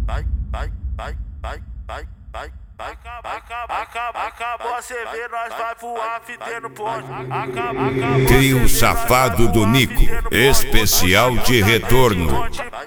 Acabou a CV, nós vai voar fitendo ponte. Trio Safado do Nico, especial de retorno.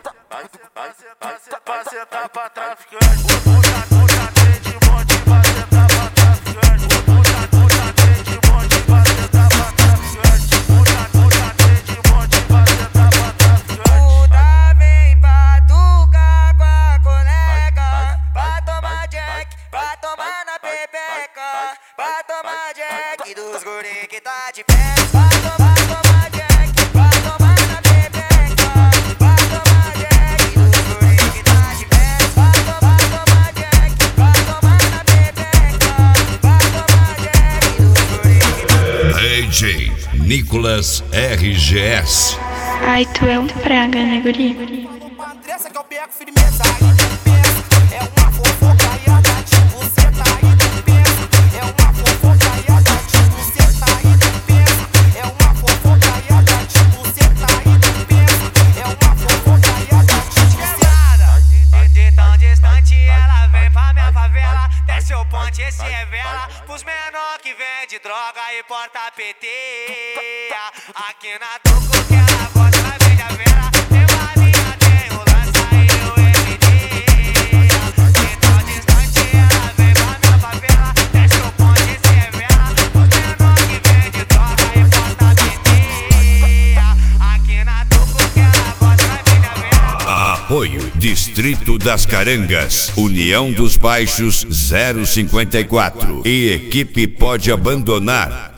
Pra sentar pra traficante. Puta trem de monte pra sentar pra traficante. Puta trem de monte pra sentar pra traficante. Puta trem de monte pra sentar pra traficante. Puta vem batucar com a colega, pra tomar jack, pra tomar na pepeca, pra tomar jack dos guri que tá de pé, pra tomar jack, pra tomar na pepeca, pra tomar jack dos guri que tá de pé, pra tomar jack, pra tomar na pepeca, pra tomar jack dos guri que tá de pé. DJ Nicolas RGS. Ai, tu é um praga, né, guri? Andressa que eu pego firmeza aí tu pensa, é uma fofocaiada tipo cê tá aí tu pensa, é uma fofocaiada tipo cê tá aí tu pensa, é uma fofocaiada tipo cê tá aí tu pensa, é uma fofocaiada tipo cê de tão distante ela vem pra minha favela, desce o ponte e se revela pros menor que vende droga e porta PT. Aqui na Tuco que ela gosta, ela vende a vela, tem balinha, tem o lança e o MD. De tão distante ela vem pra minha favela, desce o ponte e se revela pros menor que vende droga e porta PT. Aqui na Tuco que ela gosta, ela vende a vela. Apoio Distrito das Carangas, União dos Baixos 054 e equipe Pode Abandonar.